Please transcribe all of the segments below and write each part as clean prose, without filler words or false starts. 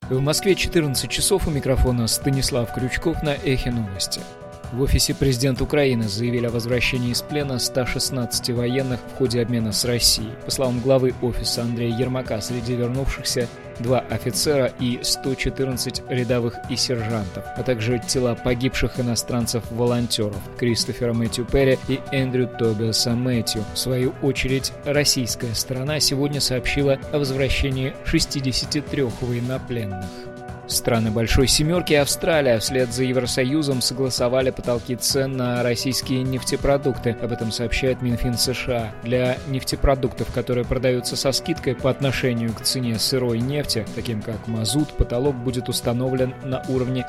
В Москве 14 часов, у микрофона Станислав Крючков на Эхе Новости. В офисе президента Украины заявили о возвращении из плена 116 военных в ходе обмена с Россией. По словам главы офиса Андрея Ермака, среди вернувшихся 2 офицера и 114 рядовых и сержантов, а также тела погибших иностранцев-волонтеров Кристофера Мэтью Перри и Эндрю Тобиаса Мэтью. В свою очередь, российская сторона сегодня сообщила о возвращении 63 военнопленных. Страны Большой Семерки и Австралия вслед за Евросоюзом согласовали потолки цен на российские нефтепродукты. Об этом сообщает Минфин США. Для нефтепродуктов, которые продаются со скидкой по отношению к цене сырой нефти, таким как мазут, потолок будет установлен на уровне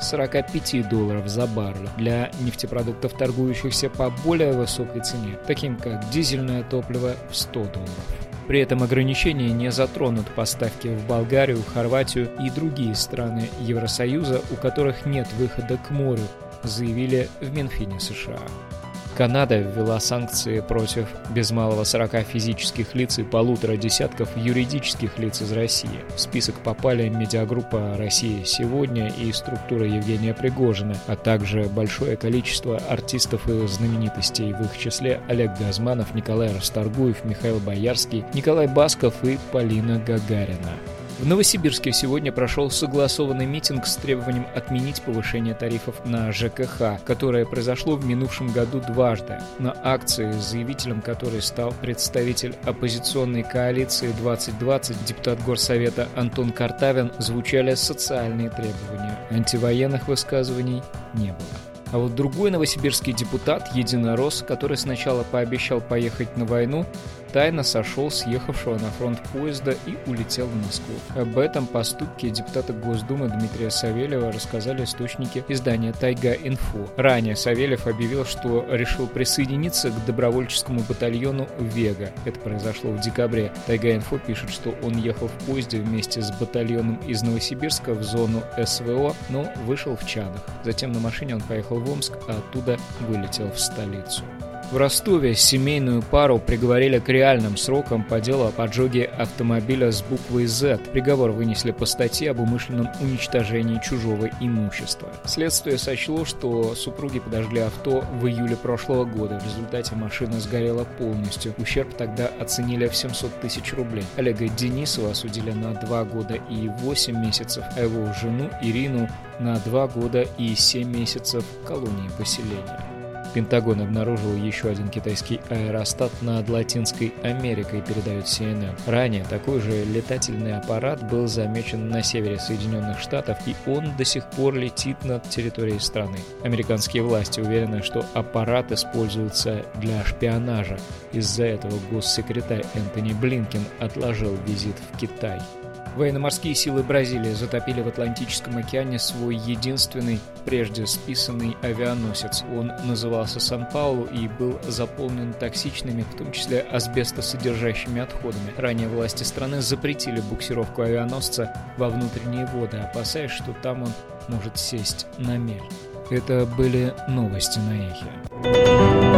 $45 за баррель. Для нефтепродуктов, торгующихся по более высокой цене, таким как дизельное топливо, в $100. При этом ограничения не затронут поставки в Болгарию, Хорватию и другие страны Евросоюза, у которых нет выхода к морю, заявили в Минфине США. Канада ввела санкции против без малого 40 физических лиц и 1,5 десятков юридических лиц из России. В список попали медиагруппа «Россия сегодня» и структура Евгения Пригожина, а также большое количество артистов и знаменитостей, в их числе Олег Газманов, Николай Расторгуев, Михаил Боярский, Николай Басков и Полина Гагарина. В Новосибирске сегодня прошел согласованный митинг с требованием отменить повышение тарифов на ЖКХ, которое произошло в минувшем году дважды. На акции, заявителем которой стал представитель оппозиционной коалиции 2020, депутат Горсовета Антон Картавин, звучали социальные требования. Антивоенных высказываний не было. А вот другой новосибирский депутат, единорос, который сначала пообещал поехать на войну, тайно сошел с ехавшего на фронт поезда и улетел в Москву. Об этом поступке депутата Госдумы Дмитрия Савельева рассказали источники издания «Тайга-Инфо». Ранее Савельев объявил, что решил присоединиться к добровольческому батальону «Вега». Это произошло в декабре. «Тайга-Инфо» пишет, что он ехал в поезде вместе с батальоном из Новосибирска в зону СВО, но вышел в Чадах. Затем на машине он поехал в Омск, а оттуда вылетел в столицу. В Ростове семейную пару приговорили к реальным срокам по делу о поджоге автомобиля с буквой «З». Приговор вынесли по статье об умышленном уничтожении чужого имущества. Следствие сочло, что супруги подожгли авто в июле прошлого года. В результате машина сгорела полностью. Ущерб тогда оценили в 700 тысяч рублей. Олега Денисова осудили на 2 года и 8 месяцев, а его жену Ирину на 2 года и 7 месяцев колонии поселения. Пентагон обнаружил еще один китайский аэростат над Латинской Америкой, передает CNN. Ранее такой же летательный аппарат был замечен на севере Соединенных Штатов, и он до сих пор летит над территорией страны. Американские власти уверены, что аппарат используется для шпионажа. Из-за этого госсекретарь Энтони Блинкен отложил визит в Китай. Военно-морские силы Бразилии затопили в Атлантическом океане свой единственный, прежде списанный авианосец. Он назывался «Сан-Паулу» и был заполнен токсичными, в том числе асбестосодержащими отходами. Ранее власти страны запретили буксировку авианосца во внутренние воды, опасаясь, что там он может сесть на мель. Это были новости на Эхе.